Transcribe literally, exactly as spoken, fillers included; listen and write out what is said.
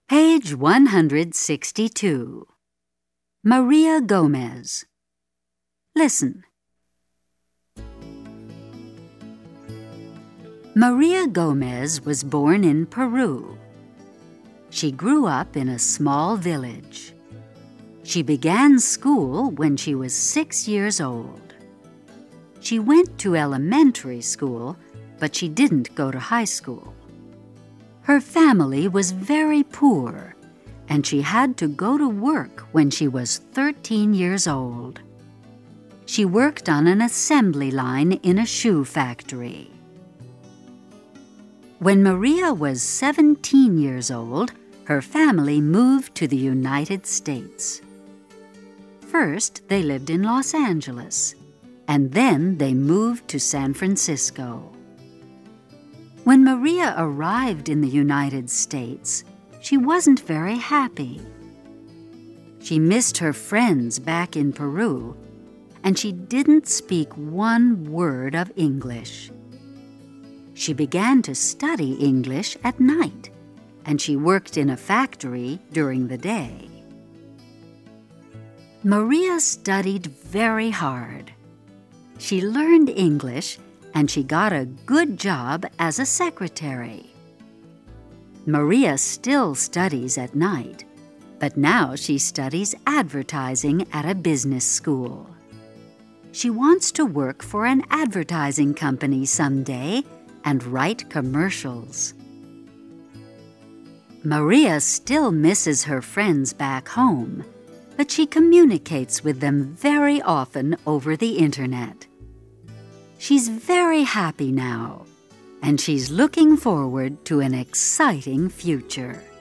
Page one hundred sixty-two. Maria Gomez. Listen. Maria Gomez was born in Peru. She grew up in a small village. She began school when she was six years old. She went to elementary school, but she didn't go to high school. Her family was very poor, and she had to go to work when she was thirteen years old. She worked on an assembly line in a shoe factory. When Maria was seventeen years old, her family moved to the United States. First, they lived in Los Angeles, and then they moved to San Francisco. When Maria arrived in the United States, she wasn't very happy. She missed her friends back in Peru, and she didn't speak one word of English. She began to study English at night, and she worked in a factory during the day. Maria studied very hard. She learned English, and she got a good job as a secretary. Maria still studies at night, but now she studies advertising at a business school. She wants to work for an advertising company someday and write commercials. Maria still misses her friends back home, but she communicates with them very often over the internet. She's very happy now, and she's looking forward to an exciting future.